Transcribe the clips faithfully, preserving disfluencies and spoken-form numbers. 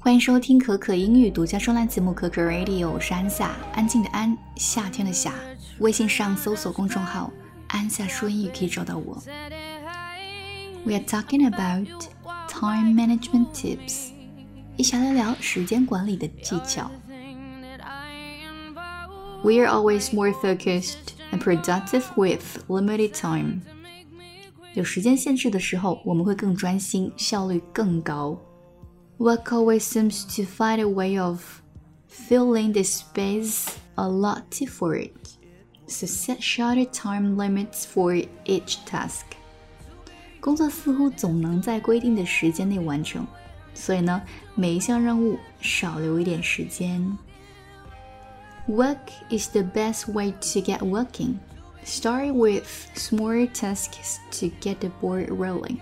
欢迎收听可可英语独家专栏节目可可 Radio， 我是安夏，安静的安，夏天的夏。微信上搜索公众号安夏说英语可以找到我。We are talking about time management tips， 一起来聊聊时间管理的技巧。We are always more focused and productive with limited time。 有时间限制的时候，我们会更专心，效率更高。Work always seems to find a way of filling the space allotted for it, so set shorter time limits for each task. 工作似乎总能在规定的时间内完成，所以呢，每一项任务少留一点时间。Work is the best way to get working. Start with smaller tasks to get the ball rolling.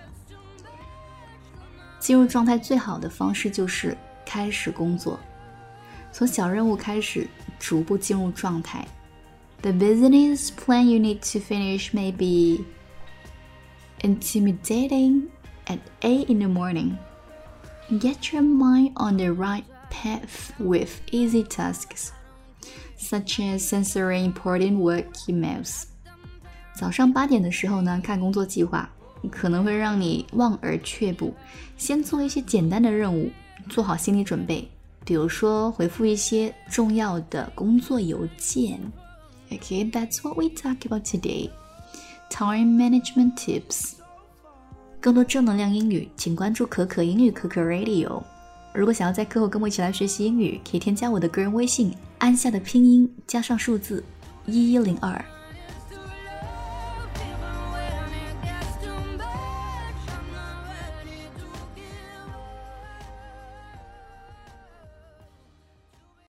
进入状态最好的方式就是开始工作，从小任务开始，逐步进入状态。The business plan you need to finish may be intimidating at eight in the morning. Get your mind on the right path with easy tasks, such as answering important work emails. 早上八点的时候呢，看工作计划可能会让你望而却步，先做一些简单的任务，做好心理准备，比如说回复一些重要的工作邮件。Okay, that's what we talk about today. Time management tips. 更多正能量英语，请关注可可英语可可 Radio。 如果想要在课后跟我一起来学习英语，可以添加我的个人微信安夏的拼音加上数字一一零二。